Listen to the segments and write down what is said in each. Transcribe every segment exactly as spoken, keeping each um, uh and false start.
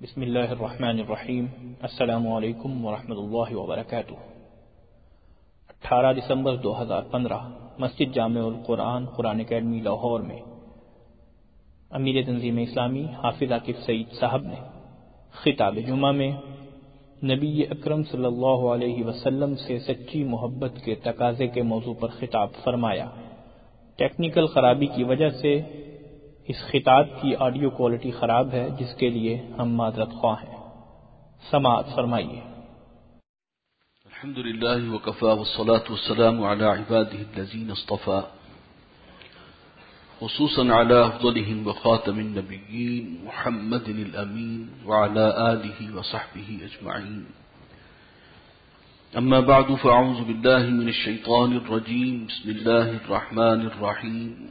بسم اللہ الرحمن الرحیم۔ السلام علیکم ورحمۃ اللہ وبرکاتہ۔ اٹھارہ دسمبر دو ہزار پندرہ مسجد جامع القرآن قرآن اکیڈمی لاہور میں امیر تنظیم اسلامی حافظ عاکف سعید صاحب نے خطاب جمعہ میں نبی اکرم صلی اللہ علیہ وسلم سے سچی محبت کے تقاضے کے موضوع پر خطاب فرمایا۔ ٹیکنیکل خرابی کی وجہ سے اس خطاب کی آڈیو کوالٹی خراب ہے، جس کے لیے ہم معذرت خواہ ہیں۔ سماعت فرمائیے۔ الحمد للہ وکفى والصلاة والسلام على عباده الذين اصطفى، خصوصا على افضلهم وخاتم النبيين محمد الامين وعلى آله وصحبه اجمعين، اما بعد فاعوذ بالله من الشيطان الرجيم، بسم الله الرحمن الرحيم،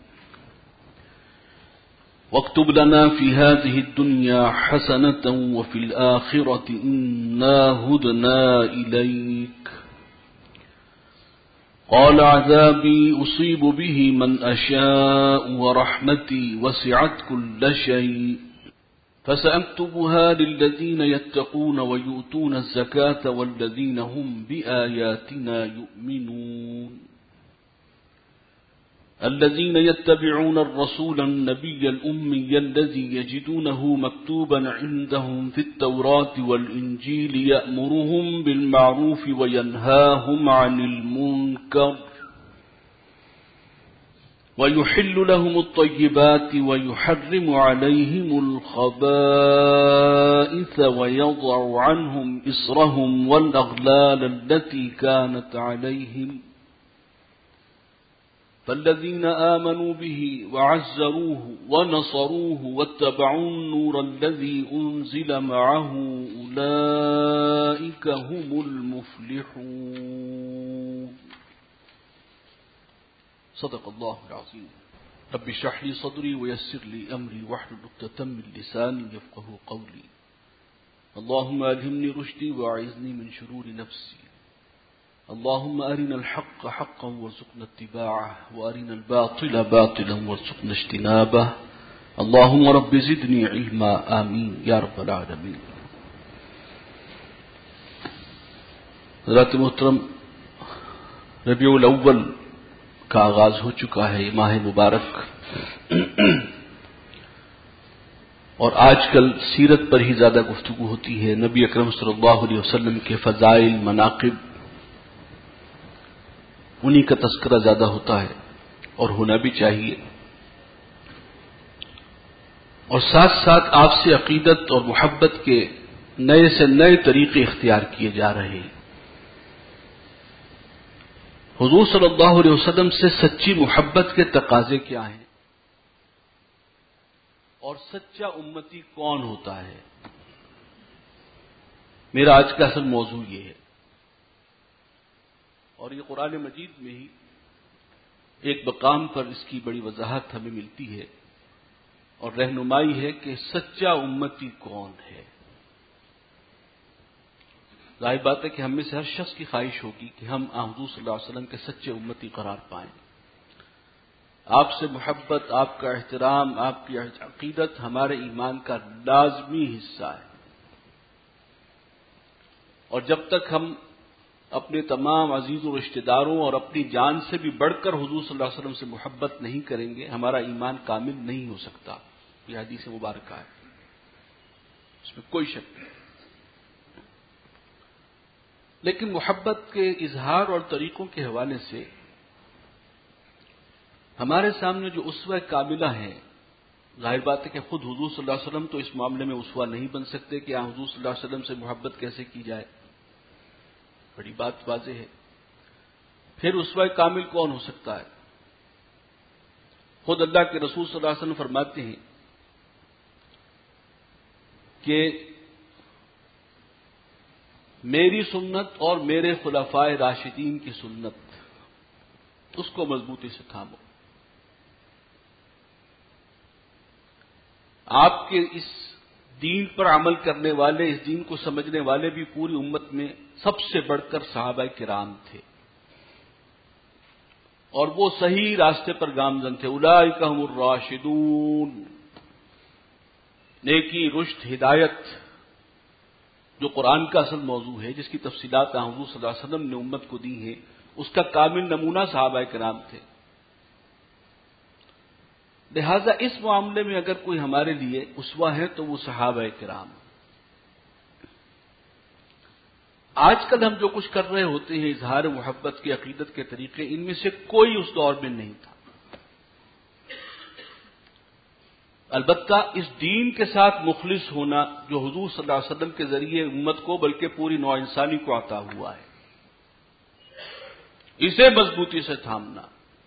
واكتب لنا في هذه الدنيا حسنة وفي الآخرة إنا هدنا إليك، قال عذابي أصيب به من أشاء ورحمتي وسعت كل شيء فسأكتبها للذين يتقون ويؤتون الزكاة والذين هم بآياتنا يؤمنون، الذين يتبعون الرسول النبي الأمي الذي يجدونه مكتوبا عندهم في التوراة والإنجيل يأمرهم بالمعروف وينهاهم عن المنكر ويحل لهم الطيبات ويحرم عليهم الخبائث ويضع عنهم إصرهم والأغلال التي كانت عليهم، فالذين آمنوا به وعزروه ونصروه واتبعوا النور الذي أنزل معه أولئك هم المفلحون، صدق الله العظيم۔ رب اشرح لي صدري ويسر لي أمري واحلل عقدة من لساني يفقهوا قولي، اللهم ألهمني رشدي وأعذني من شرور نفسي، اللهم أرنا الحق حقا وارزقنا اتباعه وأرنا الباطل باطلا وارزقنا اجتنابه، اللهم رب زدني علما، آمين یا رب العالمین۔ حضرات محترم، ربیع الاول کا آغاز ہو چکا ہے، یہ ماہ مبارک، اور آج کل سیرت پر ہی زیادہ گفتگو ہوتی ہے، نبی اکرم صلی اللہ علیہ وسلم کے فضائل، مناقب، انہی کا تذکرہ زیادہ ہوتا ہے، اور ہونا بھی چاہیے، اور ساتھ ساتھ آپ سے عقیدت اور محبت کے نئے سے نئے طریقے اختیار کیے جا رہے ہیں۔ حضور صلی اللہ علیہ وسلم سے سچی محبت کے تقاضے کیا ہیں، اور سچا امتی کون ہوتا ہے، میرا آج کا اصل موضوع یہ ہے، اور یہ قرآن مجید میں ہی ایک مقام پر اس کی بڑی وضاحت ہمیں ملتی ہے اور رہنمائی ہے کہ سچا امتی کون ہے۔ ظاہر بات ہے کہ ہم میں سے ہر شخص کی خواہش ہوگی کہ ہم حضور صلی اللہ علیہ وسلم کے سچے امتی قرار پائیں، آپ سے محبت، آپ کا احترام، آپ کی عقیدت ہمارے ایمان کا لازمی حصہ ہے، اور جب تک ہم اپنے تمام عزیز و رشتہ داروں اور اپنی جان سے بھی بڑھ کر حضور صلی اللہ علیہ وسلم سے محبت نہیں کریں گے، ہمارا ایمان کامل نہیں ہو سکتا۔ یہ حدیث مبارکہ ہے، اس میں کوئی شک نہیں۔ لیکن محبت کے اظہار اور طریقوں کے حوالے سے ہمارے سامنے جو اسوہ کاملہ ہیں، ظاہر بات ہے کہ خود حضور صلی اللہ علیہ وسلم تو اس معاملے میں اسوہ نہیں بن سکتے کہ حضور صلی اللہ علیہ وسلم سے محبت کیسے کی جائے، بڑی بات واضح ہے۔ پھر اسوہ کامل کون ہو سکتا ہے؟ خود اللہ کے رسول صلی اللہ علیہ وسلم فرماتے ہیں کہ میری سنت اور میرے خلفائے راشدین کی سنت، اس کو مضبوطی سے تھامو۔ آپ کے اس دین پر عمل کرنے والے، اس دین کو سمجھنے والے بھی پوری امت میں سب سے بڑھ کر صحابہ کرام تھے، اور وہ صحیح راستے پر گامزن تھے۔ اولئک هم الراشدون، نیکی، رشد، ہدایت جو قرآن کا اصل موضوع ہے، جس کی تفصیلات حضور صلی اللہ علیہ وسلم نے امت کو دی ہیں، اس کا کامل نمونہ صحابہ کرام تھے۔ لہذا اس معاملے میں اگر کوئی ہمارے لیے اسوہ ہے تو وہ صحابہ کرام۔ آج کل ہم جو کچھ کر رہے ہوتے ہیں اظہار محبت کے عقیدت کے طریقے، ان میں سے کوئی اس دور میں نہیں تھا۔ البتہ اس دین کے ساتھ مخلص ہونا جو حضور صلی اللہ علیہ وسلم کے ذریعے امت کو بلکہ پوری نوع انسانی کو عطا ہوا ہے، اسے مضبوطی سے تھامنا،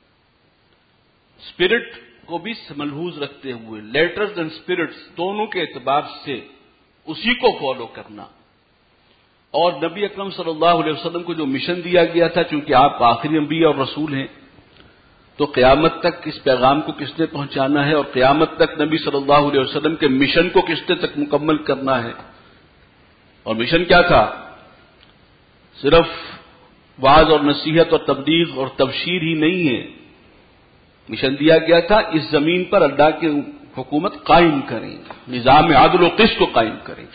اسپرٹ کو بھی ملحوظ رکھتے ہوئے لیٹرز اینڈ اسپرٹس دونوں کے اعتبار سے اسی کو فالو کرنا، اور نبی اکرم صلی اللہ علیہ وسلم کو جو مشن دیا گیا تھا، چونکہ آپ آخری انبیاء اور رسول ہیں، تو قیامت تک اس پیغام کو کس نے پہنچانا ہے، اور قیامت تک نبی صلی اللہ علیہ وسلم کے مشن کو کس نے تک مکمل کرنا ہے۔ اور مشن کیا تھا؟ صرف وعظ اور نصیحت اور تبلیغ اور تبشیر ہی نہیں ہے، مشن دیا گیا تھا اس زمین پر اللہ کی حکومت قائم کریں، نظام عدل و قسط کو قائم کریں۔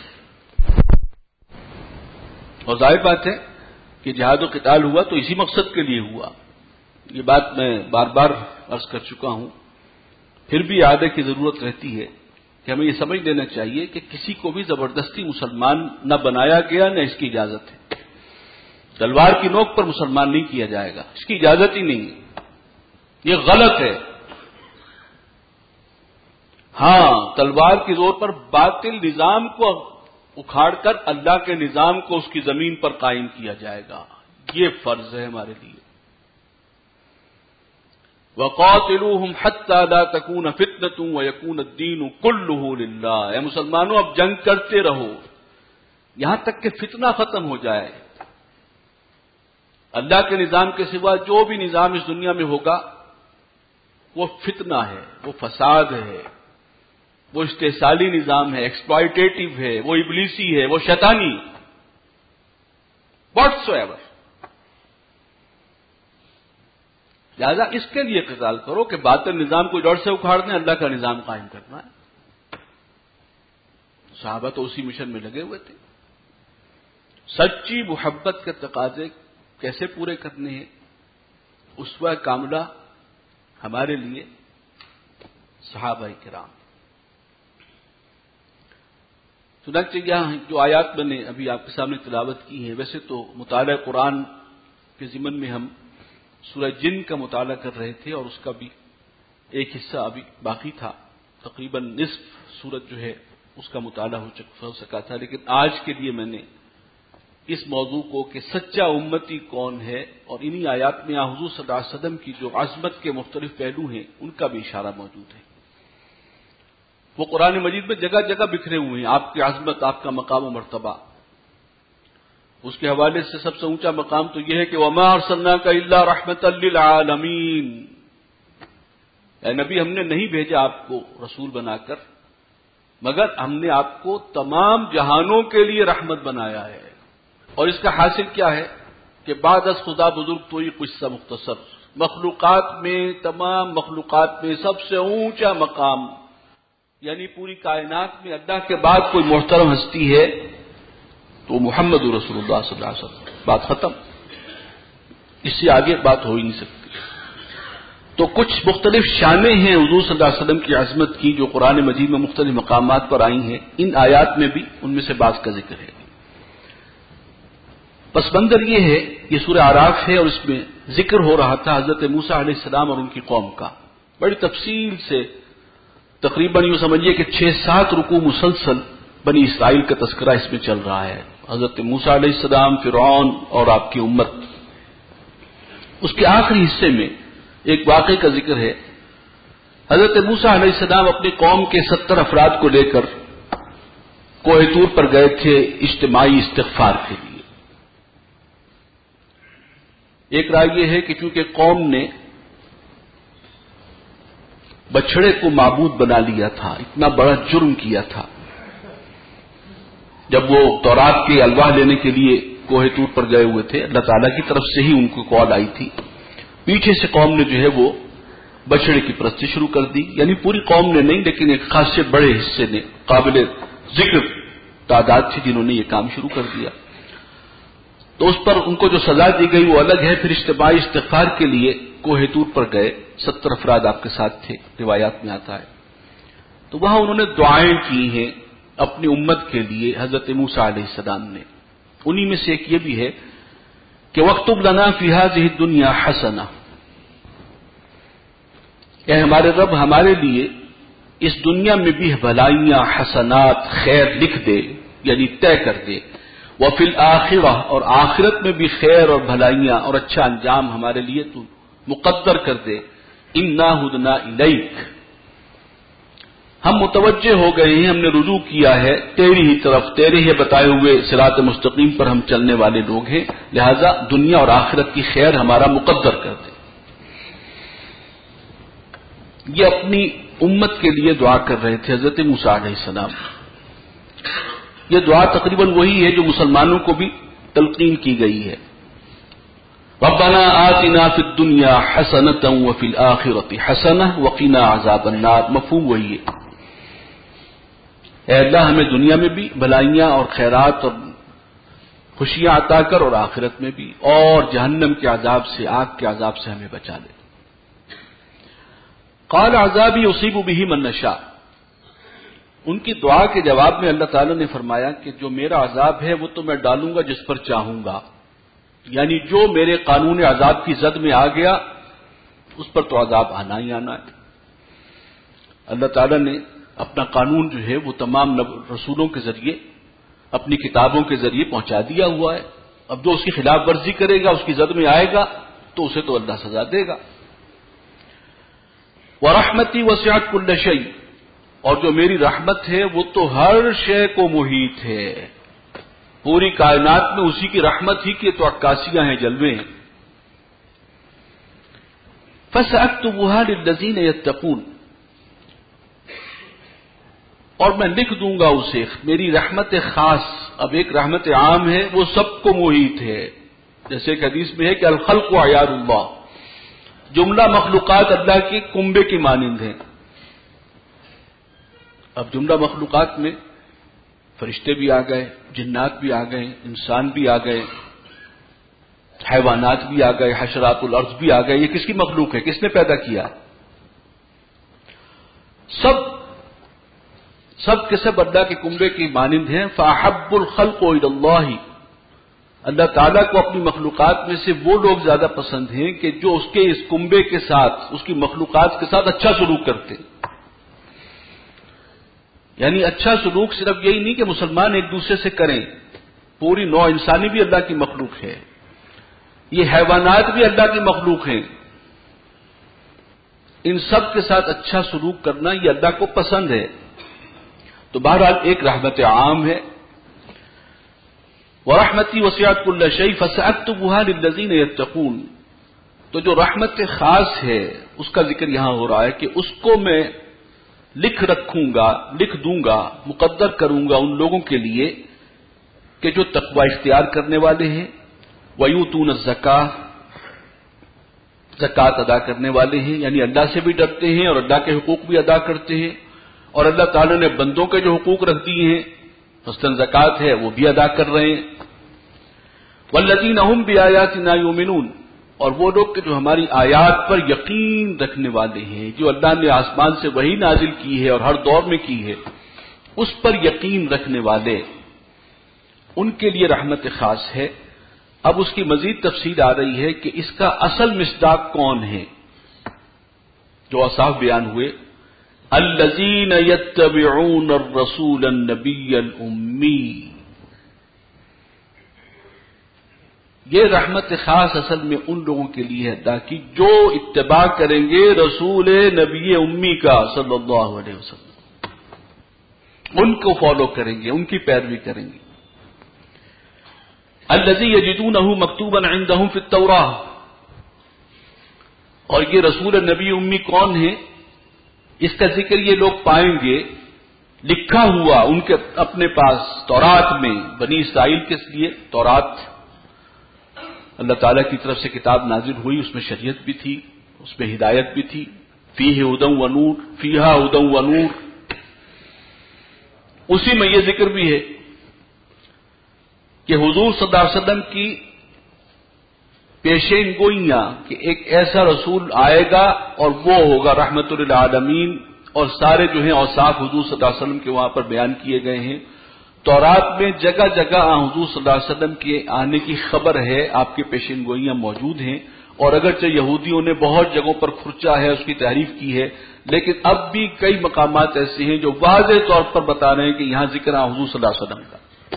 اور ظاہر بات ہے کہ جہاد و قتال ہوا تو اسی مقصد کے لیے ہوا، یہ بات میں بار بار عرض کر چکا ہوں، پھر بھی اعادے کی ضرورت رہتی ہے کہ ہمیں یہ سمجھ لینا چاہیے کہ کسی کو بھی زبردستی مسلمان نہ بنایا گیا، نہ اس کی اجازت ہے۔ تلوار کی نوک پر مسلمان نہیں کیا جائے گا، اس کی اجازت ہی نہیں ہے، یہ غلط ہے۔ ہاں، تلوار کے زور پر باطل نظام کو اکھاڑ کر اللہ کے نظام کو اس کی زمین پر قائم کیا جائے گا، یہ فرض ہے ہمارے لیے۔ وَقَاتِلُوهُمْ حَتَّى لَا تَكُونَ فِتْنَةٌ وَيَكُونَ الدِّينُ كُلُّهُ لِلَّهِ۔ اے مسلمانوں، اب جنگ کرتے رہو یہاں تک کہ فتنہ ختم ہو جائے۔ اللہ کے نظام کے سوا جو بھی نظام اس دنیا میں ہوگا وہ فتنہ ہے، وہ فساد ہے، وہ استحصالی نظام ہے، ایکسپلائٹیٹو ہے، وہ ابلیسی ہے، وہ شیطانی، واٹس ایور۔ لہذا اس کے لیے قتال کرو کہ باطل نظام کو جڑ سے اکھاڑ دیں، اللہ کا نظام قائم کرنا ہے۔ صحابہ تو اسی مشن میں لگے ہوئے تھے۔ سچی محبت کے تقاضے کیسے پورے کرنے ہیں، اسوہ کاملہ ہمارے لیے صحابہ کرام۔ چنانچہ یہاں جو آیات میں نے ابھی آپ کے سامنے تلاوت کی ہیں، ویسے تو مطالعہ قرآن کے ضمن میں ہم سورہ جن کا مطالعہ کر رہے تھے، اور اس کا بھی ایک حصہ ابھی باقی تھا، تقریباً نصف سورت جو ہے اس کا مطالعہ ہو سکا تھا، لیکن آج کے لیے میں نے اس موضوع کو کہ سچا امتی کون ہے، اور انہی آیات میں حضور صلی اللہ علیہ وسلم کی جو عظمت کے مختلف پہلو ہیں ان کا بھی اشارہ موجود ہے۔ وہ قرآن مجید میں جگہ جگہ بکھرے ہوئے ہیں، آپ کی عظمت، آپ کا مقام و مرتبہ۔ اس کے حوالے سے سب سے اونچا مقام تو یہ ہے کہ وَمَا أَرْسَلْنَاكَ إِلَّا رَحْمَةً لِّلْعَالَمِينَ، اے نبی ہم نے نہیں بھیجا آپ کو رسول بنا کر، مگر ہم نے آپ کو تمام جہانوں کے لیے رحمت بنایا ہے۔ اور اس کا حاصل کیا ہے کہ بعد از خدا بزرگ تو یہ قصہ مختصر، مخلوقات میں، تمام مخلوقات میں سب سے اونچا مقام، یعنی پوری کائنات میں اللہ کے بعد کوئی محترم ہستی ہے تو محمد رسول اللہ صلی اللہ علیہ وسلم، بات ختم، اس سے آگے بات ہو ہی نہیں سکتی۔ تو کچھ مختلف شانیں ہیں حضور صلی اللہ علیہ وسلم کی عظمت کی جو قرآن مجید میں مختلف مقامات پر آئی ہیں، ان آیات میں بھی ان میں سے بعض کا ذکر ہے۔ پس منظر یہ ہے، یہ سورہ اعراف ہے، اور اس میں ذکر ہو رہا تھا حضرت موسیٰ علیہ السلام اور ان کی قوم کا، بڑی تفصیل سے، تقریباً یوں سمجھیے کہ چھ سات رکوع مسلسل بنی اسرائیل کا تذکرہ اس میں چل رہا ہے، حضرت موسیٰ علیہ السلام، فرعون اور آپ کی امت۔ اس کے آخری حصے میں ایک واقعے کا ذکر ہے۔ حضرت موسیٰ علیہ السلام اپنی قوم کے ستر افراد کو لے کر کوہ طور پر گئے تھے اجتماعی استغفار کے لیے۔ ایک رائے یہ ہے کہ چونکہ قوم نے بچڑے کو معبود بنا لیا تھا، اتنا بڑا جرم کیا تھا، جب وہ تورات کے الواح لینے کے لیے کوہ طور پر گئے ہوئے تھے، اللہ تعالیٰ کی طرف سے ہی ان کو کال آئی تھی، پیچھے سے قوم نے جو ہے وہ بچڑے کی پرستی شروع کر دی، یعنی پوری قوم نے نہیں لیکن ایک خاصے بڑے حصے نے، قابل ذکر تعداد تھی جنہوں نے یہ کام شروع کر دیا. تو اس پر ان کو جو سزا دی گئی وہ الگ ہے. پھر اجتماعی استغفار کے لیے کوہ طور پر گئے، ستر افراد آپ کے ساتھ تھے، روایات میں آتا ہے. تو وہاں انہوں نے دعائیں کی ہیں اپنی امت کے لیے حضرت موسیٰ علیہ السلام نے. انہی میں سے ایک یہ بھی ہے کہ وَاكْتُبْ لَنَا فِي هَذِهِ الدُّنْيَا حَسَنَةً، اے ہمارے رب ہمارے لیے اس دنیا میں بھی بھلائیاں، حسنات، خیر لکھ دے، یعنی طے کر دے. وَفِي الْآخِرَةِ، اور آخرت میں بھی خیر اور بھلائیاں اور اچھا انجام ہمارے لیے تو مقدر کر دے. اِنَّا هُدْنَا إِلَيْكَ، ہم متوجہ ہو گئے ہیں، ہم نے رجوع کیا ہے تیری ہی طرف، تیرے ہی بتائے ہوئے صراط مستقیم پر ہم چلنے والے لوگ ہیں، لہذا دنیا اور آخرت کی خیر ہمارا مقدر کر دے. یہ اپنی امت کے لیے دعا کر رہے تھے حضرت موسیٰ علیہ السلام. یہ دعا تقریباً وہی ہے جو مسلمانوں کو بھی تلقین کی گئی ہے. ربنا آتنا فی الدنیا حسنۃ وفی الآخرۃ حسنہ وقنا عذاب النار، مفہوم وہی ہے. اے اللہ ہمیں دنیا میں بھی بھلائیاں اور خیرات اور خوشیاں عطا کر، اور آخرت میں بھی، اور جہنم کے عذاب سے، آگ کے عذاب سے ہمیں بچا لے. قال عذابی اصیب بہ من نشاء، ان کی دعا کے جواب میں اللہ تعالیٰ نے فرمایا کہ جو میرا عذاب ہے وہ تو میں ڈالوں گا جس پر چاہوں گا، یعنی جو میرے قانون عذاب کی زد میں آ گیا اس پر تو عذاب آنا ہی آنا ہے. اللہ تعالیٰ نے اپنا قانون جو ہے وہ تمام رسولوں کے ذریعے، اپنی کتابوں کے ذریعے پہنچا دیا ہوا ہے. اب جو اس کی خلاف ورزی کرے گا، اس کی زد میں آئے گا، تو اسے تو اللہ سزا دے گا. وَرَحْمَتِي وَسِعَتْ كُلَّ شَيْءٍ، اور جو میری رحمت ہے وہ تو ہر شے کو محیط ہے. پوری کائنات میں اسی کی رحمت ہی کی تو عکاسیاں ہیں، جلوے ہیں. فَسَأَكْتُبُهَا لِلَّذِينَ يَتَّقُونَ، اور میں لکھ دوں گا اسے. میری رحمت خاص، اب ایک رحمت عام ہے وہ سب کو محیط ہے. جیسے ایک حدیث میں ہے کہ الخلق عیال اللہ، جملہ مخلوقات اللہ کی کنبے کی مانند ہیں. اب جملہ مخلوقات میں فرشتے بھی آ گئے، جنات بھی آ گئے، انسان بھی آ گئے، حیوانات بھی آ گئے، حشرات الارض بھی آ گئے. یہ کس کی مخلوق ہے؟ کس نے پیدا کیا؟ سب سب کے سب اللہ کے کنبے کی مانند ہیں. فَأَحَبُّ الْخَلْقُ إِلَى اللَّهِ، اللہ تعالیٰ کو اپنی مخلوقات میں سے وہ لوگ زیادہ پسند ہیں کہ جو اس کے اس کنبے کے ساتھ، اس کی مخلوقات کے ساتھ اچھا سلوک کرتے. یعنی اچھا سلوک صرف یہی نہیں کہ مسلمان ایک دوسرے سے کریں، پوری نوع انسانی بھی اللہ کی مخلوق ہے، یہ حیوانات بھی اللہ کی مخلوق ہیں. ان سب کے ساتھ اچھا سلوک کرنا یہ اللہ کو پسند ہے. تو بہرحال ایک رحمت عام ہے. وَرَحْمَتِي وَسِعَتْ كُلَّ شَيْءٍ فَسَأَكْتُبُهَا لِلَّذِينَ يَتَّقُونَ، تو جو رحمت خاص ہے اس کا ذکر یہاں ہو رہا ہے کہ اس کو میں لکھ رکھوں گا، لکھ دوں گا، مقدر کروں گا ان لوگوں کے لیے کہ جو تقوی اختیار کرنے والے ہیں، وَيُؤْتُونَ الزَّكَاةَ، زکوٰۃ ادا کرنے والے ہیں، یعنی اللہ سے بھی ڈرتے ہیں اور اللہ کے حقوق بھی ادا کرتے ہیں، اور اللہ تعالیٰ نے بندوں کے جو حقوق رکھ دیے ہیں، مثلاً زکوٰۃ ہے، وہ بھی ادا کر رہے ہیں. وَالَّذِينَ هُمْ بِآيَاتِنَا يُؤْمِنُونَ، اور وہ لوگ کہ جو ہماری آیات پر یقین رکھنے والے ہیں، جو اللہ نے آسمان سے وحی نازل کی ہے اور ہر دور میں کی ہے، اس پر یقین رکھنے والے، ان کے لیے رحمت خاص ہے. اب اس کی مزید تفصیل آ رہی ہے کہ اس کا اصل مصداق کون ہے. جو اوصاف بیان ہوئے، الذین یتبعون الرسول النبی الامی، یہ رحمت خاص اصل میں ان لوگوں کے لیے ہے ادا کی جو اتباع کریں گے رسول نبی امی کا صلی اللہ علیہ وسلم، ان کو فالو کریں گے، ان کی پیروی کریں گے. الذی یجدونہ مکتوبا عندہم فی التوراۃ، اور یہ رسول نبی امی کون ہے؟ اس کا ذکر یہ لوگ پائیں گے لکھا ہوا ان کے اپنے پاس تورات میں. بنی اسرائیل کے لیے تورات اللہ تعالیٰ کی طرف سے کتاب نازل ہوئی، اس میں شریعت بھی تھی، اس میں ہدایت بھی تھی. فیہ ھدی ونور، فیہا ھدی ونور، اسی میں یہ ذکر بھی ہے کہ حضور صلی اللہ علیہ وسلم کی پیشین گوئیاں کہ ایک ایسا رسول آئے گا اور وہ ہوگا رحمت للعالمین، اور سارے جو ہیں اوصاف حضور صلی اللہ علیہ وسلم کے وہاں پر بیان کیے گئے ہیں۔ تورات میں جگہ جگہ حضور صلی اللہ علیہ وسلم کے آنے کی خبر ہے، آپ کے پیشین گوئیاں موجود ہیں، اور اگرچہ یہودیوں نے بہت جگہوں پر کھرچا ہے، اس کی تعریف کی ہے، لیکن اب بھی کئی مقامات ایسے ہیں جو واضح طور پر بتا رہے ہیں کہ یہاں ذکر ہے حضور صلی اللہ علیہ وسلم کا۔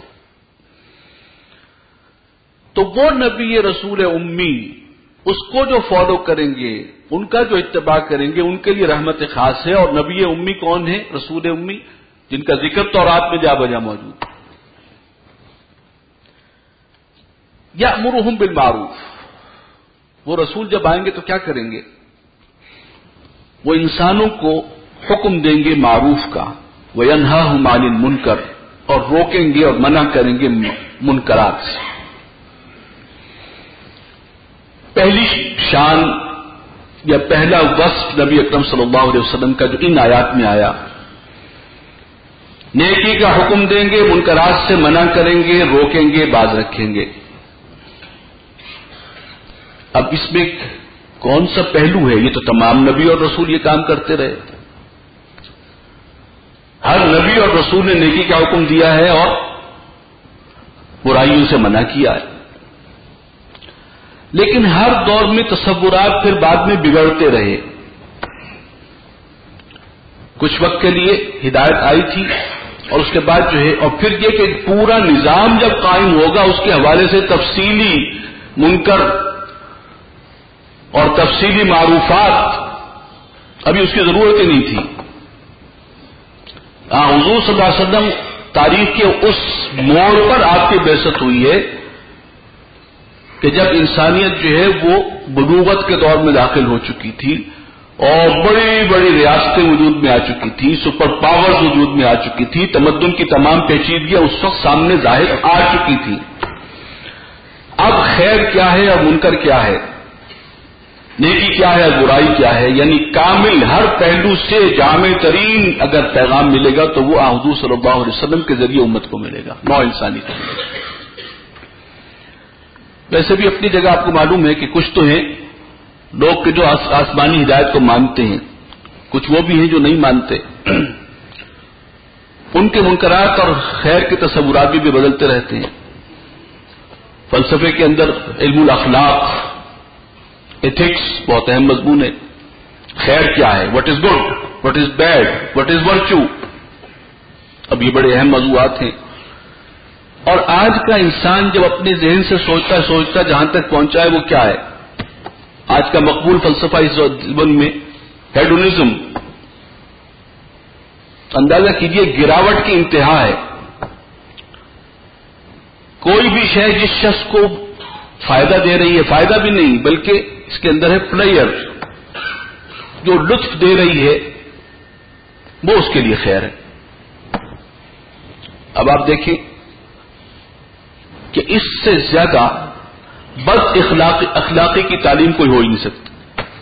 تو وہ نبی رسول امی، اس کو جو فالو کریں گے، ان کا جو اتباع کریں گے، ان کے لیے رحمت خاص ہے۔ اور نبی امی کون ہے؟ رسول امی، جن کا ذکر تورات میں جا بجا موجود۔ یأمرہم بالمعروف، وہ رسول جب آئیں گے تو کیا کریں گے؟ وہ انسانوں کو حکم دیں گے معروف کا، وینہاہم عن المنکر، اور روکیں گے اور منع کریں گے منکرات سے۔ پہلی شان یا پہلا وصف نبی اکرم صلی اللہ علیہ وسلم کا جو ان آیات میں آیا، نیکی کا حکم دیں گے، منکرات سے منع کریں گے، روکیں گے، باز رکھیں گے۔ اب اس میں کون سا پہلو ہے؟ یہ تو تمام نبی اور رسول یہ کام کرتے رہے، ہر نبی اور رسول نے نیکی کا حکم دیا ہے اور برائیوں سے منع کیا ہے، لیکن ہر دور میں تصورات پھر بعد میں بگڑتے رہے۔ کچھ وقت کے لیے ہدایت آئی تھی اور اس کے بعد جو ہے، اور پھر یہ کہ پورا نظام جب قائم ہوگا اس کے حوالے سے تفصیلی منکر اور تفصیلی معروفات ابھی اس کی ضرورت ہی نہیں تھی۔ ہاں، حضور صلی اللہ علیہ وسلم تاریخ کے اس موڑ پر آپ کی بعثت ہوئی ہے کہ جب انسانیت جو ہے وہ بلوغت کے دور میں داخل ہو چکی تھی اور بڑی بڑی ریاستیں وجود میں آ چکی تھی، سپر پاورز وجود میں آ چکی تھی، تمدن کی تمام پیچیدگیاں اس وقت سامنے ظاہر آ چکی تھی۔ اب خیر کیا ہے اور منکر کیا ہے، نیکی کیا ہے اور برائی کیا ہے، یعنی کامل ہر پہلو سے جامع ترین اگر پیغام ملے گا تو وہ حضور صلی اللہ علیہ وسلم کے ذریعے امت کو ملے گا، نو انسانی کو ملے گا۔ ویسے بھی اپنی جگہ آپ کو معلوم ہے کہ کچھ تو ہیں لوگ کہ جو آسمانی ہدایت کو مانتے ہیں، کچھ وہ بھی ہیں جو نہیں مانتے، ان کے منکرات اور خیر کے تصورات بھی, بھی بدلتے رہتے ہیں۔ فلسفے کے اندر علم الاخلاق، ایتھکس بہت اہم مضمون ہے۔ خیر کیا ہے، what is good, what is bad, what is virtue, اب یہ بڑے اہم موضوعات ہیں۔ اور آج کا انسان جب اپنے ذہن سے سوچتا سوچتا جہاں تک پہنچا ہے وہ کیا ہے؟ آج کا مقبول فلسفہ اس زبان میں ہیڈونزم، اندازہ کیجئے گراوٹ کی انتہا ہے۔ کوئی بھی شے جس شخص کو فائدہ دے رہی ہے، فائدہ بھی نہیں بلکہ اس کے اندر ہے پلیئر، جو لطف دے رہی ہے، وہ اس کے لیے خیر ہے۔ اب آپ دیکھیں کہ اس سے زیادہ بد اخلاقی اخلاقی کی تعلیم کوئی ہو ہی نہیں سکتی۔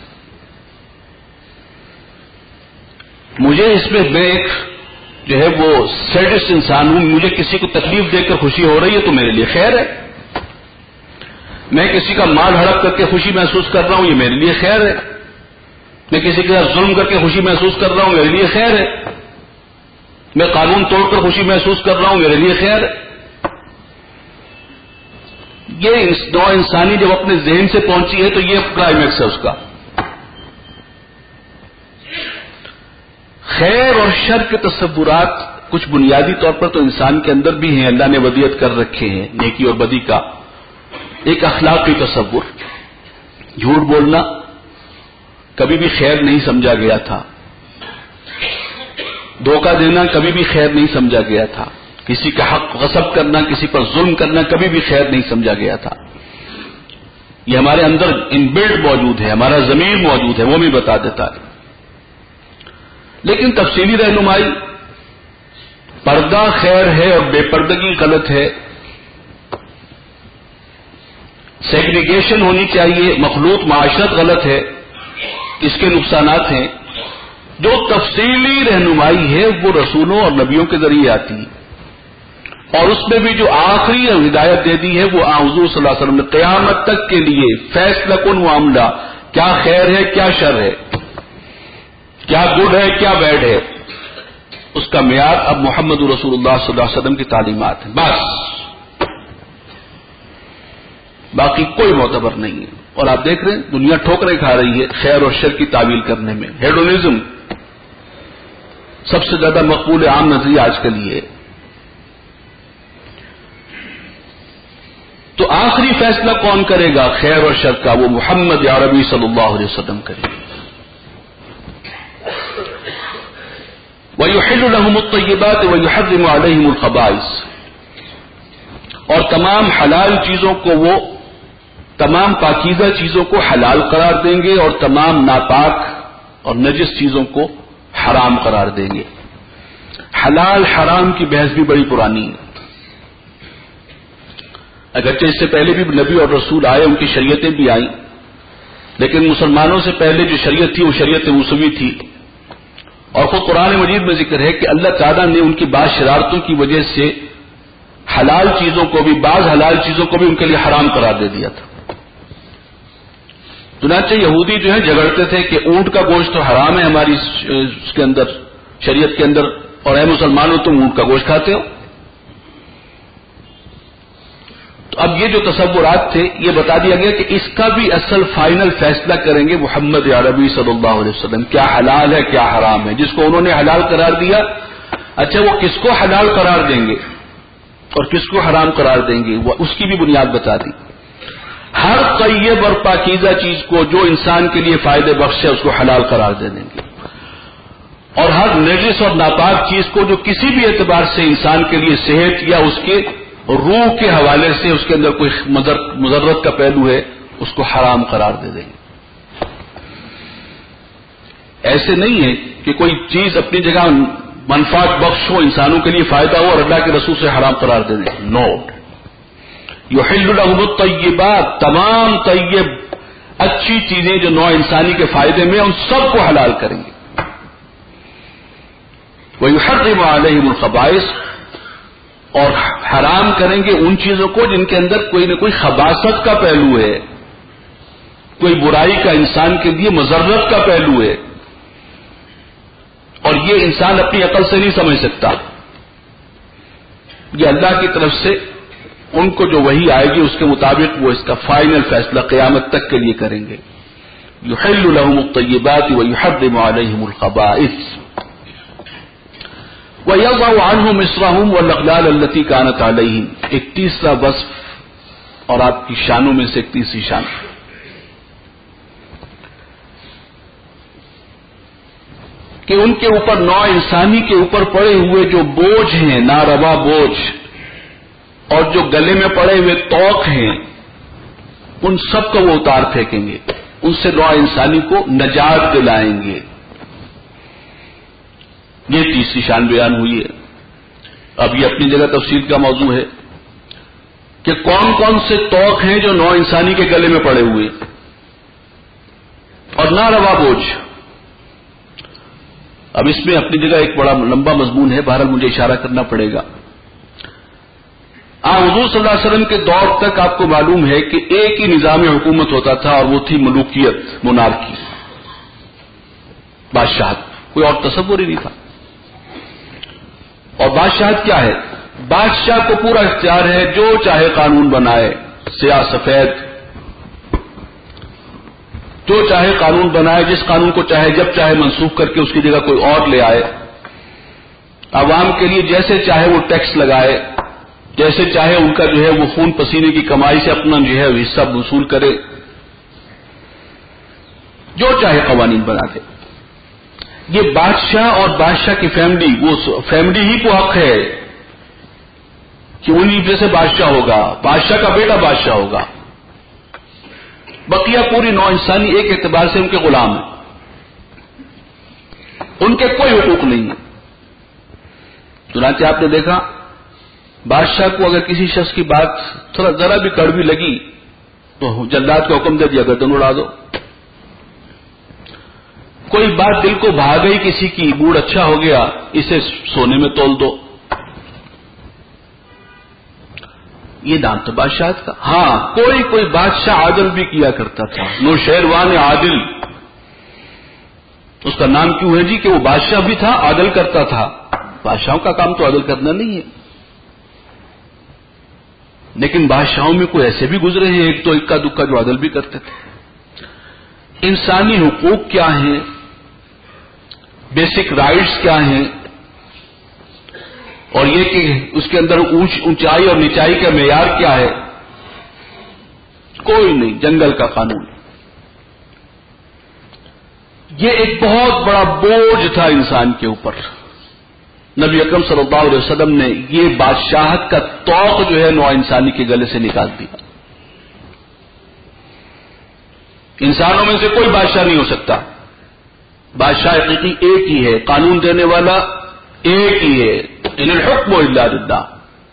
مجھے اس میں میں ایک جو ہے وہ سیڈسٹ انسان ہوں، مجھے کسی کو تکلیف دے کر خوشی ہو رہی ہے تو میرے لیے خیر ہے۔ میں کسی کا مال ہڑپ کر کے خوشی محسوس کر رہا ہوں، یہ میرے لیے خیر ہے۔ میں کسی کے ساتھ ظلم کر کے خوشی محسوس کر رہا ہوں، میرے لیے خیر ہے۔ میں قانون توڑ کر خوشی محسوس کر رہا ہوں، میرے لیے خیر ہے۔ یہ نوع انسانی جب اپنے ذہن سے پہنچی ہے تو یہ کلائمیکس ہے اس کا۔ خیر اور شر کے تصورات کچھ بنیادی طور پر تو انسان کے اندر بھی ہیں، اللہ نے ودیعت کر رکھے ہیں نیکی اور بدی کا۔ ایک اخلاقی تصور، جھوٹ بولنا کبھی بھی خیر نہیں سمجھا گیا تھا، دھوکہ دینا کبھی بھی خیر نہیں سمجھا گیا تھا، کسی کا حق غصب کرنا، کسی پر ظلم کرنا کبھی بھی خیر نہیں سمجھا گیا تھا۔ یہ ہمارے اندر انبلڈ موجود ہے، ہمارا ضمیر موجود ہے، وہ بھی بتا دیتا ہے۔ لیکن تفصیلی رہنمائی، پردہ خیر ہے اور بے پردگی غلط ہے، سیگریگیشن ہونی چاہیے، مخلوط معاشرت غلط ہے، اس کے نقصانات ہیں۔ جو تفصیلی رہنمائی ہے وہ رسولوں اور نبیوں کے ذریعے آتی ہے۔ اور اس میں بھی جو آخری ہدایت دے دی ہے وہ حضور صلی اللہ علیہ وسلم نے قیامت تک کے لیے فیصلہ کن معاملہ، کیا خیر ہے کیا شر ہے، کیا گڈ ہے کیا بیڈ ہے، اس کا معیار اب محمد رسول اللہ صلی اللہ علیہ وسلم کی تعلیمات ہیں، بس باقی کوئی معتبر نہیں ہے۔ اور آپ دیکھ رہے ہیں دنیا ٹھوکریں کھا رہی ہے خیر اور شر کی تعویل کرنے میں۔ ہیڈونزم سب سے زیادہ مقبول عام نظریہ آج کے لیے۔ تو آخری فیصلہ کون کرے گا خیر اور شر کا؟ وہ محمد عربی صلی اللہ علیہ وسلم کرے گا۔ وَيُحِلُّ لَهُمُ الطَّيِّبَاتِ وَيُحَرِّمُ عَلَيْهِمُ الْخَبَائِثَ، اور تمام حلال چیزوں کو وہ تمام پاکیزہ چیزوں کو حلال قرار دیں گے اور تمام ناپاک اور نجس چیزوں کو حرام قرار دیں گے۔ حلال حرام کی بحث بھی بڑی پرانی ہے، اگرچہ اس سے پہلے بھی نبی اور رسول آئے، ان کی شریعتیں بھی آئیں، لیکن مسلمانوں سے پہلے جو شریعت تھی وہ شریعت موسوی تھی، اور خود قرآن مجید میں ذکر ہے کہ اللہ تعالیٰ نے ان کی بعض شرارتوں کی وجہ سے حلال چیزوں کو بھی، بعض حلال چیزوں کو بھی ان کے لیے حرام قرار دے دیا تھا۔ چنانچہ یہودی جو ہے جھگڑتے تھے کہ اونٹ کا گوشت تو حرام ہے ہماری اس کے اندر، شریعت کے اندر، اور اے مسلمانوں تم اونٹ کا گوشت کھاتے ہو۔ تو اب یہ جو تصورات تھے یہ بتا دیا گیا کہ اس کا بھی اصل فائنل فیصلہ کریں گے محمد عربی صلی اللہ علیہ وسلم، کیا حلال ہے کیا حرام ہے۔ جس کو انہوں نے حلال قرار دیا، اچھا وہ کس کو حلال قرار دیں گے اور کس کو حرام قرار دیں گے، وہ اس کی بھی بنیاد بتا دی۔ ہر طیب اور پاکیزہ چیز کو جو انسان کے لیے فائدہ بخش ہے اس کو حلال قرار دے دیں گے، اور ہر نجس اور ناپاک چیز کو جو کسی بھی اعتبار سے انسان کے لیے صحت یا اس کے روح کے حوالے سے اس کے اندر کوئی مضرت کا پہلو ہے اس کو حرام قرار دے دیں گے۔ ایسے نہیں ہے کہ کوئی چیز اپنی جگہ منفعت بخش ہو، انسانوں کے لیے فائدہ ہو، اور اللہ کے رسول سے حرام قرار دے دیں، نو۔ یحل لهم الطیبات، تمام طیب اچھی چیزیں جو نوع انسانی کے فائدے میں ان سب کو حلال کریں گے۔ وَيُحَرِّمُ عَلَيْهِمُ الْخَبَائِثَ، اور حرام کریں گے ان چیزوں کو جن کے اندر کوئی نہ کوئی خباثت کا پہلو ہے، کوئی برائی کا، انسان کے لیے مضرت کا پہلو ہے، اور یہ انسان اپنی عقل سے نہیں سمجھ سکتا۔ یہ اللہ کی طرف سے ان کو جو وحی آئے گی اس کے مطابق وہ اس کا فائنل فیصلہ قیامت تک کے لیے کریں گے۔ یحل لهم الطیبات ویحرم علیہم الخبائث وَيَضَعُ عَنْهُمْ إِصْرَهُمْ وَالْأَغْلَالَ الَّتِي كَانَتْ عَلَيْهِمْ، ایک تیسرا وصف اور آپ کی شانوں میں سے ایک تیسری شان، کہ ان کے اوپر نوع انسانی کے اوپر پڑے ہوئے جو بوجھ ہیں، ناروا بوجھ، اور جو گلے میں پڑے ہوئے توق ہیں، ان سب کو وہ اتار پھینکیں گے، ان سے نوع انسانی کو نجات دلائیں گے۔ یہ تیسری شان بیان ہوئی ہے۔ اب یہ اپنی جگہ تفصیل کا موضوع ہے کہ کون کون سے توق ہیں جو نوع انسانی کے گلے میں پڑے ہوئے، اور ناروا بوجھ۔ اب اس میں اپنی جگہ ایک بڑا لمبا مضمون ہے، بہرحال مجھے اشارہ کرنا پڑے گا۔ آ حضور صلی اللہ علیہ وسلم کے دور تک آپ کو معلوم ہے کہ ایک ہی نظام حکومت ہوتا تھا، اور وہ تھی ملوکیت، مونارکی، بادشاہت، کوئی اور تصور ہی نہیں تھا۔ اور بادشاہت کیا ہے؟ بادشاہ کو پورا اختیار ہے، جو چاہے قانون بنائے، سیاہ سفید، جو چاہے قانون بنائے، جس قانون کو چاہے جب چاہے منسوخ کر کے اس کی جگہ کوئی اور لے آئے، عوام کے لیے جیسے چاہے وہ ٹیکس لگائے، جیسے چاہے ان کا جو ہے وہ خون پسینے کی کمائی سے اپنا جو ہے حصہ وصول کرے، جو چاہے قوانین بنا دے۔ یہ بادشاہ اور بادشاہ کی فیملی، وہ فیملی ہی کو حق ہے کہ انہی جیسے بادشاہ ہوگا، بادشاہ کا بیٹا بادشاہ ہوگا، بقیہ پوری نوع انسانی ایک اعتبار سے ان کے غلام ہیں، ان کے کوئی حقوق نہیں ہے۔ چنانچہ آپ نے دیکھا بادشاہ کو اگر کسی شخص کی بات تھوڑا ذرا بھی کڑوی لگی تو جلاد کا حکم دے دیا گردن اڑا دو، کوئی بات دل کو بھا گئی کسی کی، موڈ اچھا ہو گیا، اسے سونے میں تول دو، یہ نام تھا بادشاہت کا. ہاں کوئی کوئی بادشاہ عادل بھی کیا کرتا تھا. نوشیروان عادل اس کا نام کیوں ہے جی؟ کہ وہ بادشاہ بھی تھا، عادل کرتا تھا. بادشاہوں کا کام تو عادل کرنا نہیں ہے، لیکن بادشاہوں میں کوئی ایسے بھی گزرے ہیں ایک تو اکا دکا جو عادل بھی کرتے تھے. انسانی حقوق کیا ہیں، بیسک رائٹس کیا ہیں، اور یہ کہ اس کے اندر اونچ اونچائی اور نچائی کا معیار کیا ہے، کوئی نہیں. جنگل کا قانون. یہ ایک بہت بڑا بوجھ تھا انسان کے اوپر. نبی اکرم صلی اللہ علیہ وسلم نے یہ بادشاہت کا طوق جو ہے نوع انسانی کے گلے سے نکال دیا. انسانوں میں سے کوئی بادشاہ نہیں ہو سکتا. بادشاہ حقیقی ایک ہی ہے، قانون دینے والا ایک ہی ہے. ان الحکم الا للہ.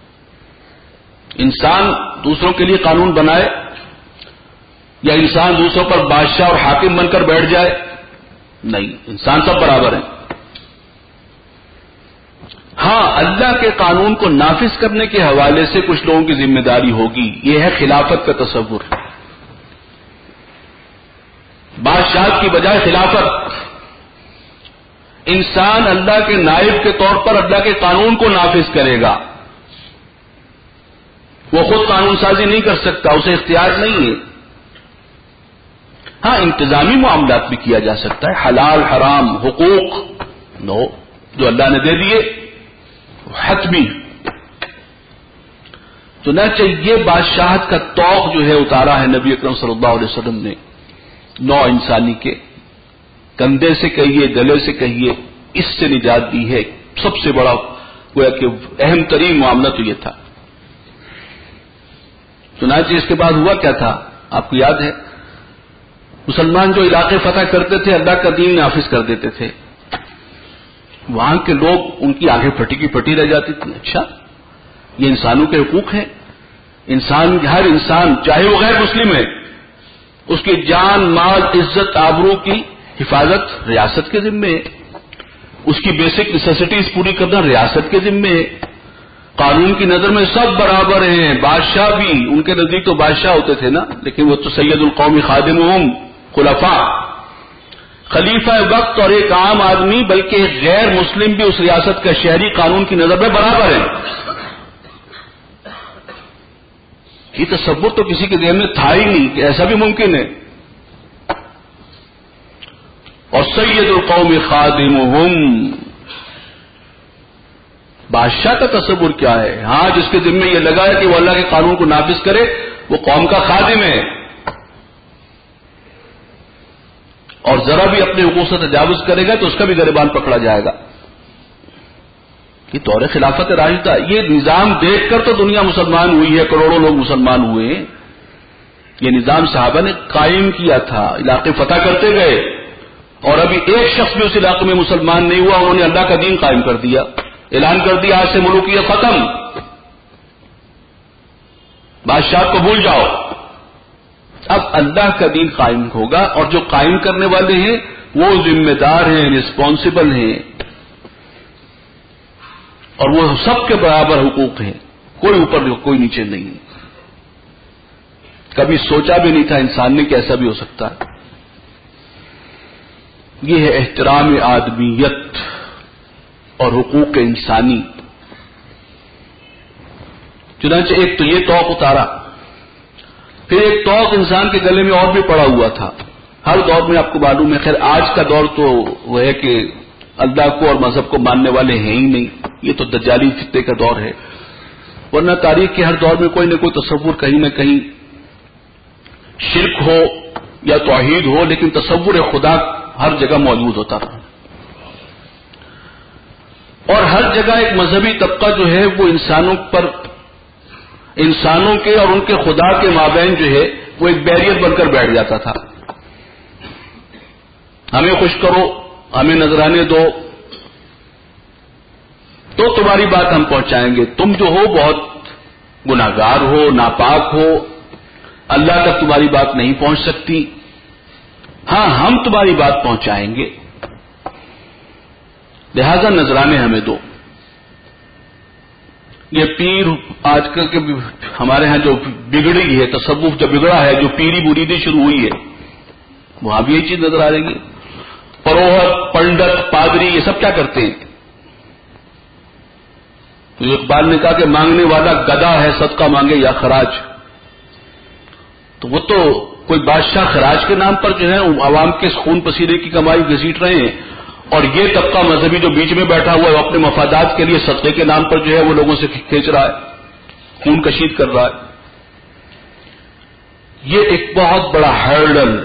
انسان دوسروں کے لیے قانون بنائے یا انسان دوسروں پر بادشاہ اور حاکم بن کر بیٹھ جائے، نہیں، انسان سب برابر ہیں. ہاں اللہ کے قانون کو نافذ کرنے کے حوالے سے کچھ لوگوں کی ذمہ داری ہوگی. یہ ہے خلافت کا تصور. بادشاہ کی بجائے خلافت. انسان اللہ کے نائب کے طور پر اللہ کے قانون کو نافذ کرے گا. وہ خود قانون سازی نہیں کر سکتا، اسے اختیار نہیں ہے. ہاں انتظامی معاملات بھی کیا جا سکتا ہے، حلال حرام حقوق نو جو اللہ نے دے دیے حتمی. تو نہ چاہیے بادشاہت کا طوق جو ہے اتارا ہے نبی اکرم صلی اللہ علیہ وسلم نے نوع انسانی کے. کندھے سے کہیے گلے سے کہیے، اس سے نجات دی ہے. سب سے بڑا گویا کہ اہم ترین معاملہ تو یہ تھا. چنانچہ اس کے بعد ہوا کیا تھا آپ کو یاد ہے؟ مسلمان جو علاقے فتح کرتے تھے اللہ کا دین نافذ کر دیتے تھے. وہاں کے لوگ ان کی آنکھیں پھٹی کی پھٹی رہ جاتی تھی. اچھا یہ انسانوں کے حقوق ہیں. انسان ہر انسان چاہے وہ غیر مسلم ہے، اس کی جان مال عزت آبرو کی حفاظت ریاست کے ذمے ہے. اس کی بیسک نیسیسٹیز پوری کرنا ریاست کے ذمے ہے. قانون کی نظر میں سب برابر ہیں. بادشاہ بھی ان کے نزدیک تو بادشاہ ہوتے تھے نا، لیکن وہ تو سید القوم خادمہم خلفاء، خلیفہ وقت اور ایک عام آدمی بلکہ غیر مسلم بھی اس ریاست کا شہری قانون کی نظر میں برابر ہے. یہ تصور تو کسی کے ذہن میں تھا ہی نہیں کہ ایسا بھی ممکن ہے. اور سید القوم خادمہم، بادشاہ کا تصور کیا ہے؟ ہاں جس کے ذمہ یہ لگا ہے کہ وہ اللہ کے قانون کو نافذ کرے وہ قوم کا خادم ہے، اور ذرا بھی اپنے حقوق سے تجاوز کرے گا تو اس کا بھی گریبان پکڑا جائے گا. یہ دور خلافت راشدہ. یہ نظام دیکھ کر تو دنیا مسلمان ہوئی ہے، کروڑوں لوگ مسلمان ہوئے. یہ نظام صحابہ نے قائم کیا تھا. علاقے فتح کرتے گئے اور ابھی ایک شخص بھی اس علاقے میں مسلمان نہیں ہوا. انہوں نے اللہ کا دین قائم کر دیا، اعلان کر دیا آج سے ملوکیت ختم، بادشاہ کو بھول جاؤ. اب اللہ کا دین قائم ہوگا اور جو قائم کرنے والے ہیں وہ ذمہ دار ہیں، رسپانسبل ہیں، اور وہ سب کے برابر حقوق ہیں. کوئی اوپر کوئی نیچے نہیں. کبھی سوچا بھی نہیں تھا انسان نے کہ ایسا بھی ہو سکتا ہے. یہ ہے احترام آدمیت اور حقوق انسانی. چنانچہ ایک تو یہ طوق اتارا، پھر ایک طوق انسان کے گلے میں اور بھی پڑا ہوا تھا. ہر دور میں آپ کو معلوم ہے، خیر آج کا دور تو وہ ہے کہ اللہ کو اور مذہب کو ماننے والے ہیں ہی نہیں. یہ تو دجالی فتنے کا دور ہے. ورنہ تاریخ کے ہر دور میں کوئی نہ کوئی تصور کہیں نہ کہیں شرک ہو یا توحید ہو، لیکن تصور خدا ہر جگہ موجود ہوتا رہا. اور ہر جگہ ایک مذہبی طبقہ جو ہے وہ انسانوں پر، انسانوں کے اور ان کے خدا کے مابین جو ہے وہ ایک بیریئر بن کر بیٹھ جاتا تھا. ہمیں خوش کرو، ہمیں نذرانے دو تو تمہاری بات ہم پہنچائیں گے. تم جو ہو بہت گناہگار ہو، ناپاک ہو، اللہ تک تمہاری بات نہیں پہنچ سکتی. ہاں ہم تمہاری بات پہنچائیں گے، لہذا نذرانے ہمیں دو. یہ پیر آج کل کے ہمارے ہاں جو بگڑی ہے، تصوف جو بگڑا ہے، جو پیری مریدی شروع ہوئی ہے، وہاں بھی یہ چیز نظر آ رہی ہے. پروہت، پنڈت، پادری یہ سب کیا کرتے ہیں؟ تو اقبال نے کہا کہ مانگنے والا گدا ہے، صدقہ مانگے یا خراج. تو وہ تو کوئی بادشاہ خراج کے نام پر جو ہے عوام کے خون پسینے کی کمائی گھسیٹ رہے ہیں، اور یہ طبقہ مذہبی جو بیچ میں بیٹھا ہوا ہے وہ اپنے مفادات کے لیے صدقے کے نام پر جو ہے وہ لوگوں سے کھینچ رہا ہے، خون کشید کر رہا ہے. یہ ایک بہت بڑا ہرڈل.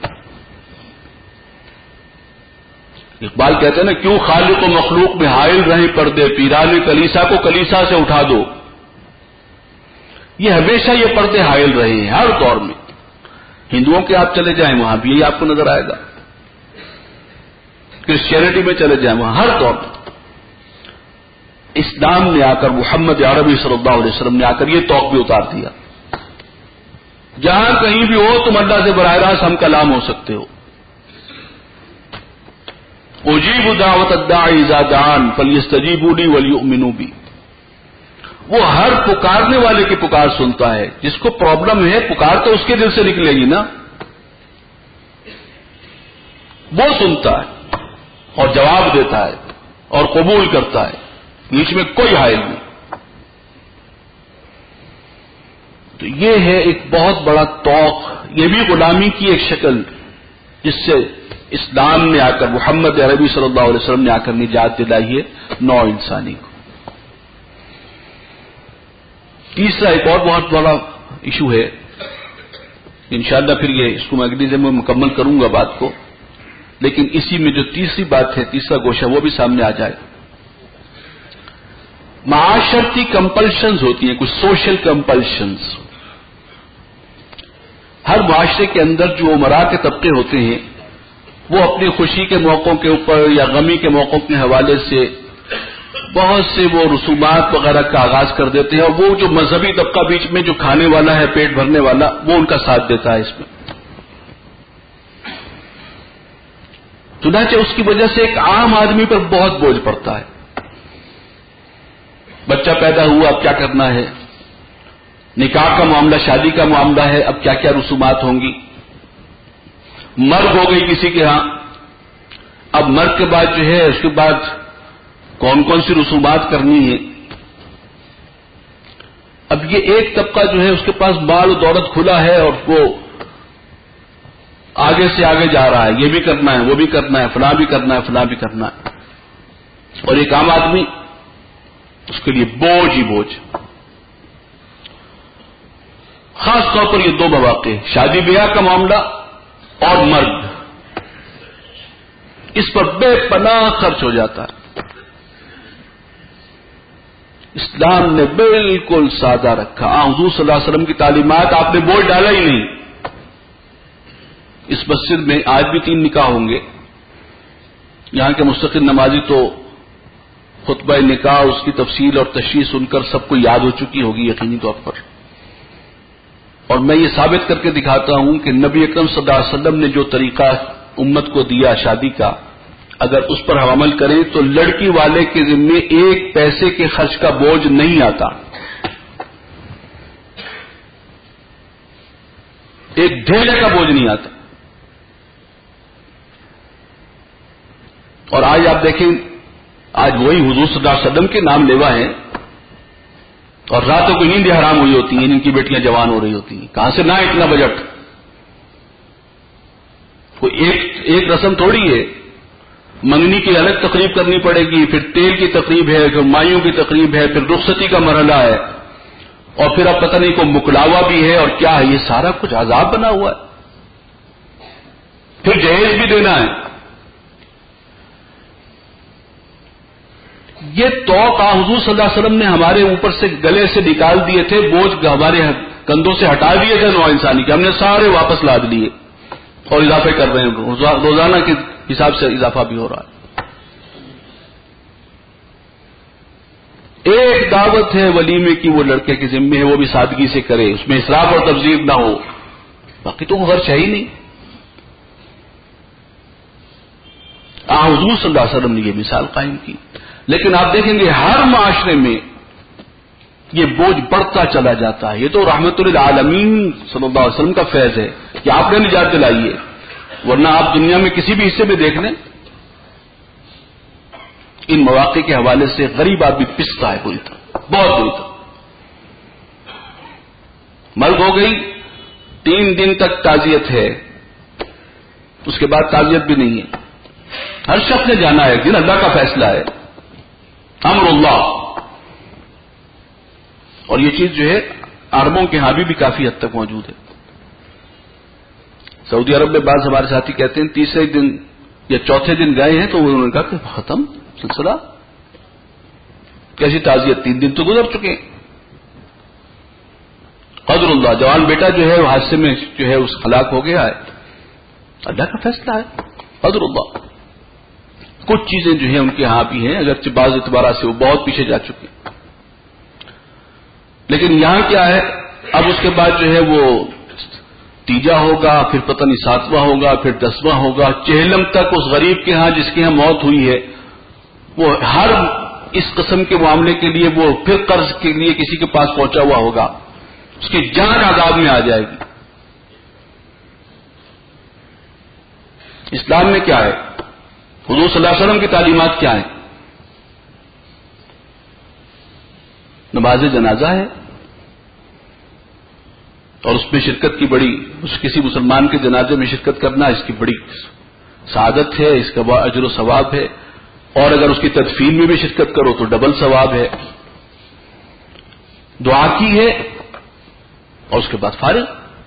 اقبال کہتے ہیں نا، کیوں خالق و مخلوق میں حائل رہیں پردے، پیران کلیسا کو کلیسا سے اٹھا دو. یہ ہمیشہ یہ پردے حائل رہے ہیں ہر دور میں. ہندوؤں کے آپ چلے جائیں وہاں بھی یہی آپ کو نظر آئے گا، کرسچینٹی میں چلے جائیں وہاں ہر دور میں. اسلام نے آ کر، محمد عربی صلی اللہ علیہ وسلم نے آ کر یہ توق بھی اتار دیا، جہاں کہیں بھی ہو تم اللہ سے براہ راست ہم کلام ہو سکتے ہو. اجیب دعوت الداعی اذا دعان فلیستجیبوا لی ولیؤمنوا بی. وہ ہر پکارنے والے کی پکار سنتا ہے. جس کو پرابلم ہے پکار تو اس کے دل سے نکلے گی نا، وہ سنتا ہے اور جواب دیتا ہے اور قبول کرتا ہے، بیچ میں کوئی حائل نہیں. تو یہ ہے ایک بہت بڑا توق. یہ بھی غلامی کی ایک شکل جس سے اسلام نے آ کر، محمد عربی صلی اللہ علیہ وسلم نے آ کر نجات دلائی ہے نو انسانی کو. تیسرا ایک اور بہت بڑا ایشو ہے، انشاءاللہ پھر یہ اس کو میں اگلی میں مکمل کروں گا بات کو، لیکن اسی میں جو تیسری بات ہے، تیسرا گوشہ وہ بھی سامنے آ جائے. معاشرتی کمپلشنز ہوتی ہیں، کچھ سوشل کمپلشنز. ہر معاشرے کے اندر جو امراء کے طبقے ہوتے ہیں وہ اپنی خوشی کے موقعوں کے اوپر یا غمی کے موقعوں کے حوالے سے بہت سے وہ رسومات وغیرہ کا آغاز کر دیتے ہیں، اور وہ جو مذہبی طبقہ بیچ میں جو کھانے والا ہے، پیٹ بھرنے والا، وہ ان کا ساتھ دیتا ہے اس میں. چنانچہ اس کی وجہ سے ایک عام آدمی پر بہت بوجھ پڑتا ہے. بچہ پیدا ہوا، اب کیا کرنا ہے، نکاح کا معاملہ، شادی کا معاملہ ہے، اب کیا کیا رسومات ہوں گی. مرگ ہو گئی کسی کے ہاں، اب مرگ کے بعد جو ہے اس کے بعد کون کون سی رسومات کرنی ہے. اب یہ ایک طبقہ جو ہے اس کے پاس مال و دولت کھلا ہے اور وہ آگے سے آگے جا رہا ہے، یہ بھی کرنا ہے، وہ بھی کرنا ہے، فلاں بھی کرنا ہے، فلاں بھی کرنا ہے. اور ایک عام آدمی اس کے لیے بوجھ ہی بوجھ. خاص طور پر یہ دو مواقع، شادی بیاہ کا معاملہ اور مرگ، اس پر بے پناہ خرچ ہو جاتا ہے. اسلام نے بالکل سادہ رکھا. حضور صلی اللہ علیہ وسلم کی تعلیمات آپ نے بوجھ ڈالا ہی نہیں. اس مسجد میں آج بھی تین نکاح ہوں گے. یہاں کے مستقل نمازی تو خطبہ نکاح، اس کی تفصیل اور تشریح سن کر سب کو یاد ہو چکی ہوگی یقینی طور پر. اور میں یہ ثابت کر کے دکھاتا ہوں کہ نبی اکرم صلی اللہ علیہ وسلم نے جو طریقہ امت کو دیا شادی کا، اگر اس پر ہم عمل کریں تو لڑکی والے کے ذمے ایک پیسے کے خرچ کا بوجھ نہیں آتا، ایک ڈھیلے کا بوجھ نہیں آتا. اور آج آپ دیکھیں، آج وہی حضور صلی اللہ علیہ وسلم کے نام لیوا ہیں اور راتوں کو نیند حرام ہوئی ہوتی ہیں، ان کی بیٹیاں جوان ہو رہی ہوتی ہیں. کہاں سے نہ اتنا بجٹ؟ کوئی ایک ایک رسم تھوڑی ہے. منگنی کی الگ تقریب کرنی پڑے گی، پھر تیل کی تقریب ہے، پھر مائیوں کی تقریب ہے، پھر رخصتی کا مرحلہ ہے، اور پھر اب پتہ نہیں کوئی مکلاوا بھی ہے اور کیا ہے. یہ سارا کچھ عذاب بنا ہوا ہے. پھر جہیز بھی دینا ہے. یہ توق حضور صلی اللہ علیہ وسلم نے ہمارے اوپر سے گلے سے نکال دیے تھے، بوجھ ہمارے کندھوں سے ہٹا دیے تھے نو انسانی کے، ہم نے سارے واپس لاد لیے اور اضافے کر رہے ہیں. روزانہ کے حساب سے اضافہ بھی ہو رہا ہے. ایک دعوت ہے ولیمے کی، وہ لڑکے کے ذمے ہے، وہ بھی سادگی سے کرے، اس میں اسراف اور تبذیر نہ ہو، باقی تو خرچ ہے ہی نہیں. حضور صلی اللہ علیہ وسلم نے یہ مثال قائم کی. لیکن آپ دیکھیں گے ہر معاشرے میں یہ بوجھ بڑھتا چلا جاتا ہے. یہ تو رحمت للعالمین صلی اللہ علیہ وسلم کا فیض ہے کہ آپ نے نجات دلائی ہے، ورنہ آپ دنیا میں کسی بھی حصے میں دیکھ لیں ان مواقع کے حوالے سے غریب آدمی پستا ہے بری طرح، بہت بری طرح. مرگ ہو گئی، تین دن تک تعزیت ہے، اس کے بعد تعزیت بھی نہیں ہے. ہر شخص نے جانا ہے ایک دن، اللہ کا فیصلہ ہے، امر اللہ. اور یہ چیز جو ہے عربوں کے ہاں بھی, بھی کافی حد تک موجود ہے. سعودی عرب میں بعض ہمارے ساتھی کہتے ہیں تیسرے دن یا چوتھے دن گئے ہیں تو انہوں نے کہا کہ ختم سلسلہ، کیسی تعزیت، تین دن تو گزر چکے. قدر اللہ، جوان بیٹا جو ہے وہ حادثے میں جو ہے اس ہلاک ہو گیا ہے، اللہ کا فیصلہ ہے، قدر اللہ. کچھ چیزیں جو ہیں ان کے ہاں بھی ہیں، اگرچہ بعض اعتبارات سے وہ بہت پیچھے جا چکے ہیں. لیکن یہاں کیا ہے، اب اس کے بعد جو ہے وہ تیجا ہوگا، پھر پتہ نہیں ساتواں ہوگا، پھر دسواں ہوگا، چہلم تک اس غریب کے ہاں جس کے ہاں موت ہوئی ہے وہ ہر اس قسم کے معاملے کے لیے وہ پھر قرض کے لیے کسی کے پاس پہنچا ہوا ہوگا، اس کی جان عذاب میں آ جائے گی. اسلام میں کیا ہے، حضور صلی اللہ علیہ وسلم کی تعلیمات کیا ہیں؟ نماز جنازہ ہے، اور اس میں شرکت کی بڑی، اس کسی مسلمان کے جنازے میں شرکت کرنا اس کی بڑی سعادت ہے، اس کا اجر و ثواب ہے. اور اگر اس کی تدفین میں بھی شرکت کرو تو ڈبل ثواب ہے. دعا کی ہے اور اس کے بعد فارغ.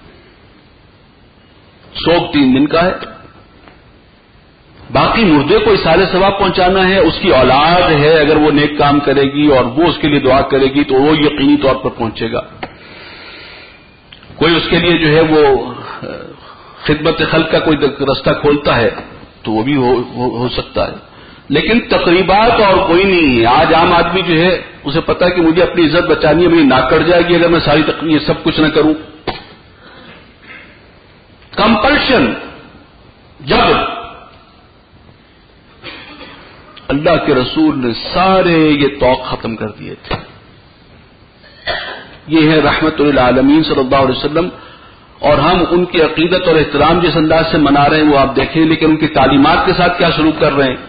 سوگ تین دن کا ہے. باقی مردے کو اصالہ ثواب پہنچانا ہے، اس کی اولاد ہے اگر وہ نیک کام کرے گی اور وہ اس کے لیے دعا کرے گی تو وہ یقینی طور پر پہنچے گا. کوئی اس کے لیے جو ہے وہ خدمت خلق کا کوئی رستہ کھولتا ہے تو وہ بھی ہو, ہو, ہو سکتا ہے. لیکن تقریبات اور کوئی نہیں ہے. آج عام آدمی جو ہے اسے پتا ہے کہ مجھے اپنی عزت بچانی ہے، میری ناک کٹ جائے گی اگر میں ساری تقریب سب کچھ نہ کروں. کمپلشن، جب اللہ کے رسول نے سارے یہ توق ختم کر دیے تھے. یہ ہے رحمت للعالمین صلی اللہ علیہ وسلم. اور ہم ان کی عقیدت اور احترام جس انداز سے منا رہے ہیں وہ آپ دیکھیں، لیکن ان کی تعلیمات کے ساتھ کیا سلوک کر رہے ہیں.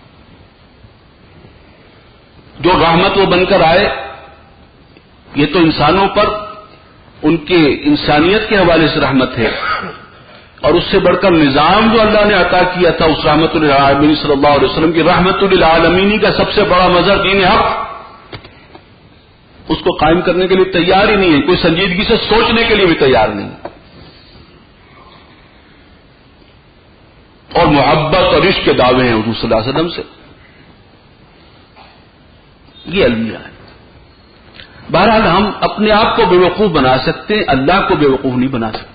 جو رحمت وہ بن کر آئے، یہ تو انسانوں پر ان کے انسانیت کے حوالے سے رحمت ہے، اور اس سے بڑھ کر نظام جو اللہ نے عطا کیا تھا اس رحمت للعالمین صلی اللہ علیہ وسلم کی رحمت للعالمین کا سب سے بڑا مظہر دین حق، اس کو قائم کرنے کے لیے تیار ہی نہیں ہے. کوئی سنجیدگی سے سوچنے کے لیے بھی تیار نہیں. اور محبت اور عشق کے دعوے ہیں حضور صلی اللہ علیہ وسلم سے. یہ المیہ ہے. بہرحال ہم اپنے آپ کو بے وقوف بنا سکتے ہیں، اللہ کو بے وقوف نہیں بنا سکتے.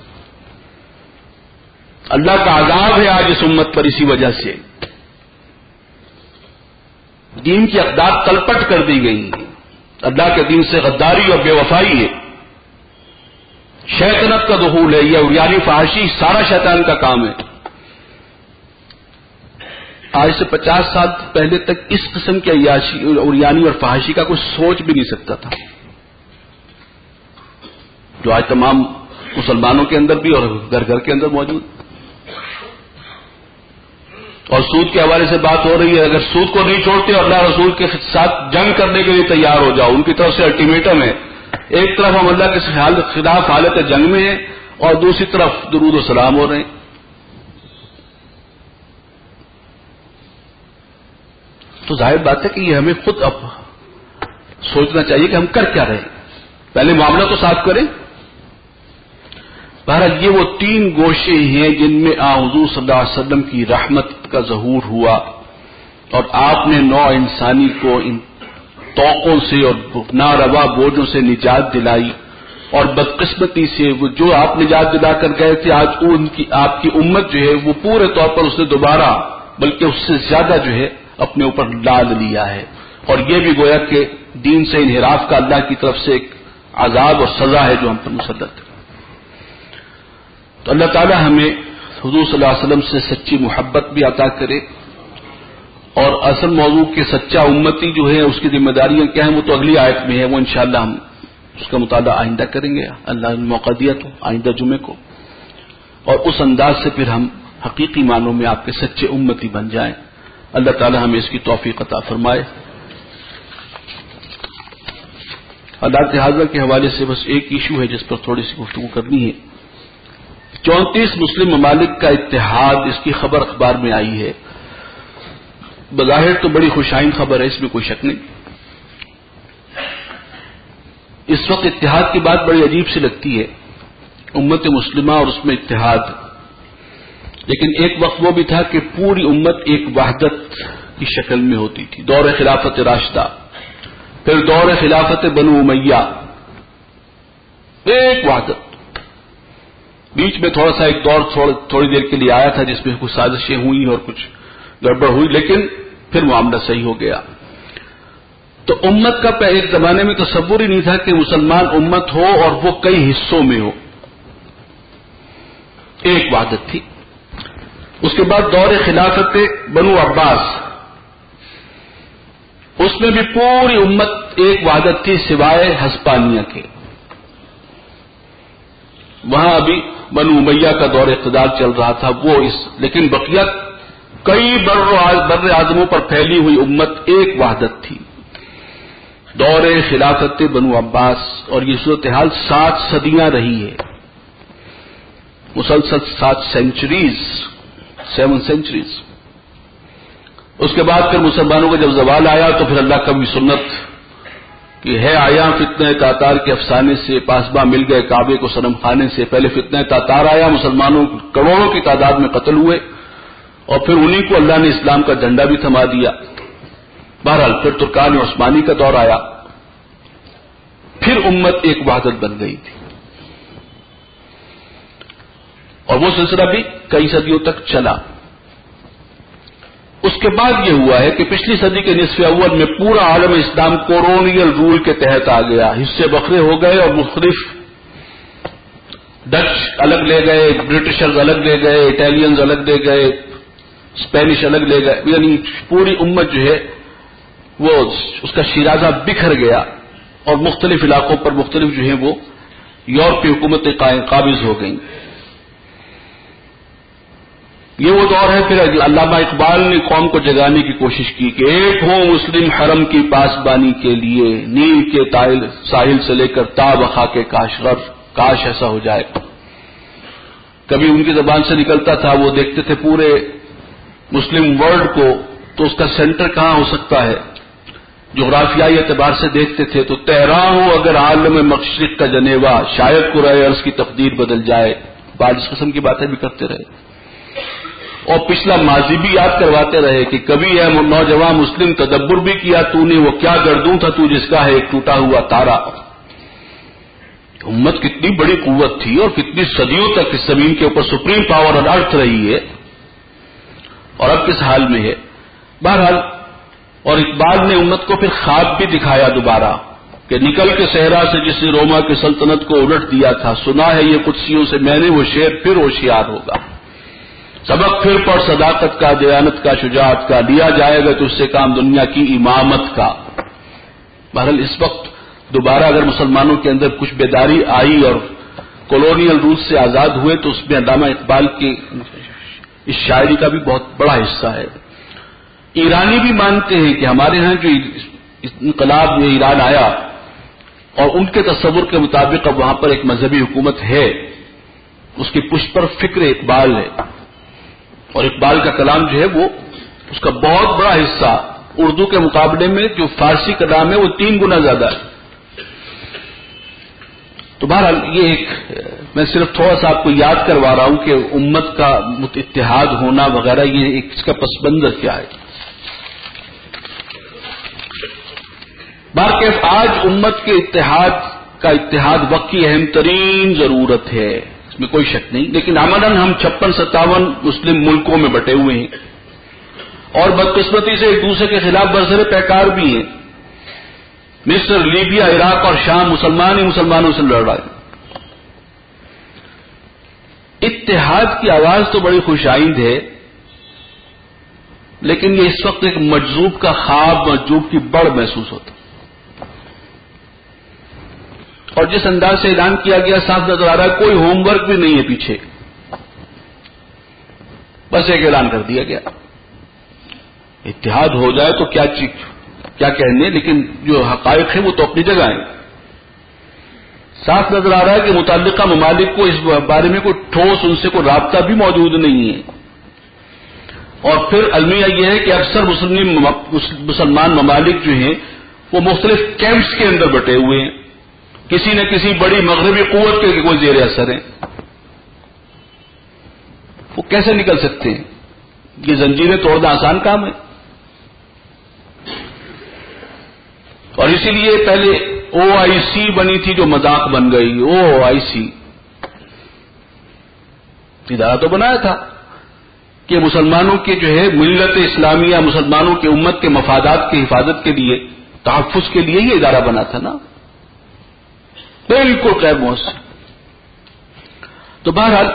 اللہ کا عذاب ہے آج اس امت پر اسی وجہ سے. دین کی اقدار تلپٹ کر دی گئی ہیں. اللہ کے دین سے غداری اور بے وفائی ہے، شیطنت کا دخول ہے، یہ عریانی فحاشی سارا شیطان کا کام ہے. آج سے پچاس سال پہلے تک اس قسم کی عریانی اور فحاشی کا کوئی سوچ بھی نہیں سکتا تھا، جو آج تمام مسلمانوں کے اندر بھی اور گھر گھر کے اندر موجود. اور سود کے حوالے سے بات ہو رہی ہے. اگر سود کو نہیں چھوڑتے اور اللہ رسول کے ساتھ جنگ کرنے کے لیے تیار ہو جاؤ، ان کی طرف سے الٹیمیٹم ہے. ایک طرف ہم اللہ کے خلاف حالت جنگ میں ہیں اور دوسری طرف درود و سلام ہو رہے ہیں. تو ظاہر بات ہے کہ یہ ہمیں خود اب سوچنا چاہیے کہ ہم کر کیا رہے ہیں. پہلے معاملہ تو صاف کریں. بہرحال یہ وہ تین گوشے ہیں جن میں آ حضور صلی اللہ علیہ وسلم کی رحمت کا ظہور ہوا، اور آپ نے نوع انسانی کو ان توقوں سے اور ناروا بوجھوں سے نجات دلائی. اور بدقسمتی سے وہ جو آپ نجات دلا کر گئے تھے، آج ان کی آپ کی امت جو ہے وہ پورے طور پر اس نے دوبارہ بلکہ اس سے زیادہ جو ہے اپنے اوپر لاد لیا ہے. اور یہ بھی گویا کہ دین سے انحراف کا اللہ کی طرف سے ایک عذاب اور سزا ہے جو ہم پر مسلط ہے. تو اللہ تعالی ہمیں حضور صلی اللہ علیہ وسلم سے سچی محبت بھی عطا کرے اور اصل موضوع کے سچا امتی جو ہے اس کی ذمہ داریاں کیا ہیں وہ تو اگلی آیت میں ہے، وہ انشاءاللہ ہم اس کا مطالعہ آئندہ کریں گے، اللہ نے موقع دیا تو آئندہ جمعے کو، اور اس انداز سے پھر ہم حقیقی معنوں میں آپ کے سچے امتی بن جائیں۔ اللہ تعالی ہمیں اس کی توفیق عطا فرمائے۔ حالات حاضرہ کے حوالے سے بس ایک ایشو ہے جس پر تھوڑی سی گفتگو کرنی ہے۔ چونتیس مسلم ممالک کا اتحاد، اس کی خبر اخبار میں آئی ہے۔ بظاہر تو بڑی خوشائن خبر ہے، اس میں کوئی شک نہیں۔ اس وقت اتحاد کی بات بڑی عجیب سی لگتی ہے، امت مسلمہ اور اس میں اتحاد، لیکن ایک وقت وہ بھی تھا کہ پوری امت ایک وحدت کی شکل میں ہوتی تھی، دور خلافت راشدہ، پھر دور خلافت بنو امیہ، ایک وحدت۔ بیچ میں تھوڑا سا ایک دور تھوڑی دیر کے لیے آیا تھا جس میں کچھ سازشیں ہوئی اور کچھ گڑبڑ ہوئی، لیکن پھر معاملہ صحیح ہو گیا۔ تو امت کا ایک زمانے میں تصور ہی نہیں تھا کہ مسلمان امت ہو اور وہ کئی حصوں میں ہو، ایک وحدت تھی۔ اس کے بعد دور خلافت بنو عباس، اس میں بھی پوری امت ایک وحدت تھی سوائے ہسپانیہ کے، وہاں ابھی بنو امیہ کا دور اقتدار چل رہا تھا وہ اس، لیکن بقیہ کئی بر بر اعظموں پر پھیلی ہوئی امت ایک وحدت تھی، دور خلافت بنو عباس، اور یہ صورتحال سات صدیاں رہی ہے، مسلسل سات سینچریز، سیون سینچریز۔ اس کے بعد پھر مسلمانوں کا جب زوال آیا تو پھر اللہ کا بھی سنت کہ ہے آیا فتنہ تاتار کے افسانے سے، پاسباں مل گئے کعبے کو صنم خانے سے۔ پہلے فتنہ تاتار آیا، مسلمانوں کروڑوں کی تعداد میں قتل ہوئے، اور پھر انہی کو اللہ نے اسلام کا جھنڈا بھی تھما دیا۔ بہرحال پھر ترکان عثمانی کا دور آیا، پھر امت ایک وحدت بن گئی تھی، اور وہ سلسلہ بھی کئی صدیوں تک چلا۔ اس کے بعد یہ ہوا ہے کہ پچھلی صدی کے نصف اول میں پورا عالم اسلام کولونیل رول کے تحت آ گیا، حصے بکھرے ہو گئے، اور مختلف ڈچ الگ لے گئے، برٹشرز الگ لے گئے، اٹالینز الگ لے گئے، اسپینش الگ لے گئے، یعنی پوری امت جو ہے وہ اس کا شیرازہ بکھر گیا، اور مختلف علاقوں پر مختلف جو ہیں وہ یورپی حکومتیں قابض ہو گئیں۔ یہ وہ دور ہے پھر علامہ اقبال نے قوم کو جگانے کی کوشش کی کہ ایک ہو مسلم حرم کی پاسبانی کے لیے، نیل کے ساحل سے لے کر تا بخا کے کاشغر، کاش ایسا ہو جائے۔ کبھی ان کی زبان سے نکلتا تھا، وہ دیکھتے تھے پورے مسلم ورلڈ کو تو اس کا سینٹر کہاں ہو سکتا ہے، جغرافیائی اعتبار سے دیکھتے تھے تو تہران ہو اگر عالم مشرق کا جنیوا، شاید قرۂ ارض کی تقدیر بدل جائے۔ بعض اس قسم کی باتیں بھی کرتے رہے، اور پچھلا ماضی بھی یاد کرواتے رہے کہ کبھی ہے نوجوان مسلم تدبر بھی کیا تو نے، وہ کیا گردوں تھا تو جس کا ہے ایک ٹوٹا ہوا تارا۔ امت کتنی بڑی قوت تھی اور کتنی صدیوں تک اس زمین کے اوپر سپریم پاور اور ارتھ رہی ہے، اور اب کس حال میں ہے۔ بہرحال اور اقبال نے امت کو پھر خواب بھی دکھایا دوبارہ کہ نکل کے صحرا سے جس نے روما کی سلطنت کو الٹ دیا تھا، سنا ہے یہ قدسیوں سے میں نے وہ شعر پھر ہوشیار ہوگا، سبق پھر پڑھ صداقت کا، دیانت کا، شجاعت کا، لیا جائے گا تو اس سے کام دنیا کی امامت کا۔ بہرحال اس وقت دوبارہ اگر مسلمانوں کے اندر کچھ بیداری آئی اور کولونیل رول سے آزاد ہوئے تو اس میں علامہ اقبال کی اس شاعری کا بھی بہت بڑا حصہ ہے۔ ایرانی بھی مانتے ہیں کہ ہمارے ہاں جو انقلاب میں ایران آیا اور ان کے تصور کے مطابق اب وہاں پر ایک مذہبی حکومت ہے، اس کی پشت پر فکر اقبال ہے، اور اقبال کا کلام جو ہے وہ اس کا بہت بڑا حصہ اردو کے مقابلے میں جو فارسی کلام ہے وہ تین گنا زیادہ ہے۔ تو بہرحال یہ ایک میں صرف تھوڑا سا آپ کو یاد کروا رہا ہوں کہ امت کا اتحاد ہونا وغیرہ یہ ایک اس کا پس منظر کیا ہے۔ بہرکیف آج امت کے اتحاد کا اتحاد وقت کی اہم ترین ضرورت ہے، اس میں کوئی شک نہیں، لیکن عملاً ہم چھپن ستاون مسلم ملکوں میں بٹے ہوئے ہیں، اور بدقسمتی سے ایک دوسرے کے خلاف برسر پیکار بھی ہیں۔ مصر، لیبیا، عراق اور شام مسلمان ہی مسلمانوں سے لڑ رہے ہیں۔ اتحاد کی آواز تو بڑی خوش آئند ہے، لیکن یہ اس وقت ایک مجذوب کا خواب، مجذوب کی بڑھ محسوس ہوتا، اور جس انداز سے اعلان کیا گیا صاف نظر آ رہا ہے کوئی ہوم ورک بھی نہیں ہے پیچھے، بس ایک اعلان کر دیا گیا۔ اتحاد ہو جائے تو کیا کیا کہنے، لیکن جو حقائق ہیں وہ تو اپنی جگہ ہیں۔ صاف نظر آ رہا ہے کہ متعلقہ ممالک کو اس بارے میں کوئی ٹھوس ان سے کوئی رابطہ بھی موجود نہیں ہے، اور پھر المیہ یہ ہے کہ اکثر مسلمان ممالک جو ہیں وہ مختلف کیمپس کے اندر بٹے ہوئے ہیں، کسی نہ کسی بڑی مغربی قوت کے کوئی زیر اثر ہیں، وہ کیسے نکل سکتے ہیں؟ یہ زنجیریں توڑنا آسان کام ہے، اور اسی لیے پہلے او آئی سی بنی تھی جو مذاق بن گئی۔ او آئی سی ادارہ تو بنایا تھا کہ مسلمانوں کے جو ہے ملت اسلامیہ، مسلمانوں کے امت کے مفادات کی حفاظت کے لیے، تحفظ کے لیے یہ ادارہ بنا تھا نا، بالکل غیر مؤثر۔ تو بہرحال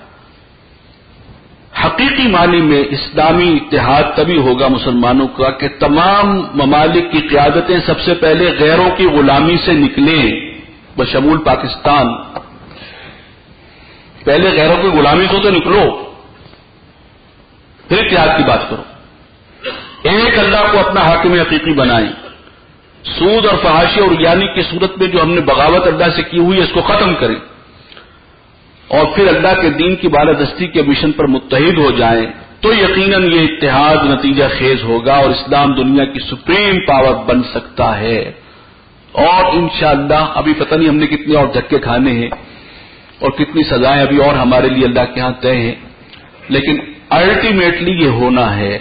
حقیقی معنی میں اسلامی اتحاد تبھی ہوگا مسلمانوں کا کہ تمام ممالک کی قیادتیں سب سے پہلے غیروں کی غلامی سے نکلیں، بشمول پاکستان۔ پہلے غیروں کی غلامی سے تو نکلو، پھر اتحاد کی بات کرو۔ ایک اللہ کو اپنا حاکم حقیقی بنائیں، سود اور فحاشی اور یعنی کی صورت میں جو ہم نے بغاوت اللہ سے کی ہوئی ہے اس کو ختم کریں، اور پھر اللہ کے دین کی بالادستی کے مشن پر متحد ہو جائیں، تو یقیناً یہ اتحاد نتیجہ خیز ہوگا اور اسلام دنیا کی سپریم پاور بن سکتا ہے۔ اور انشاءاللہ ابھی پتہ نہیں ہم نے کتنے اور دھکے کھانے ہیں اور کتنی سزائیں ابھی اور ہمارے لیے اللہ کے ہاں طے ہیں، لیکن الٹیمیٹلی یہ ہونا ہے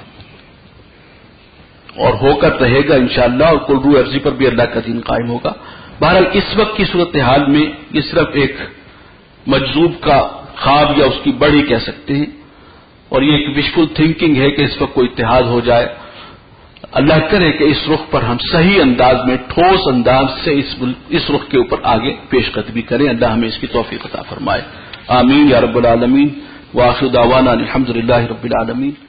اور ہو کر رہے گا انشاءاللہ، اور کل روح عرضی پر بھی اللہ کا دین قائم ہوگا۔ بہرحال اس وقت کی صورتحال میں یہ صرف ایک مجذوب کا خواب یا اس کی بڑھی کہہ سکتے ہیں، اور یہ ایک وشفل تھنکنگ ہے کہ اس وقت کوئی اتحاد ہو جائے۔ اللہ کرے کہ اس رخ پر ہم صحیح انداز میں، ٹھوس انداز سے اس اس رخ کے اوپر آگے پیش قدمی کریں۔ اللہ ہمیں اس کی توفیق عطا فرمائے، آمین یا رب العالمین۔ وآخر دعوانا الحمد للہ رب العالمین۔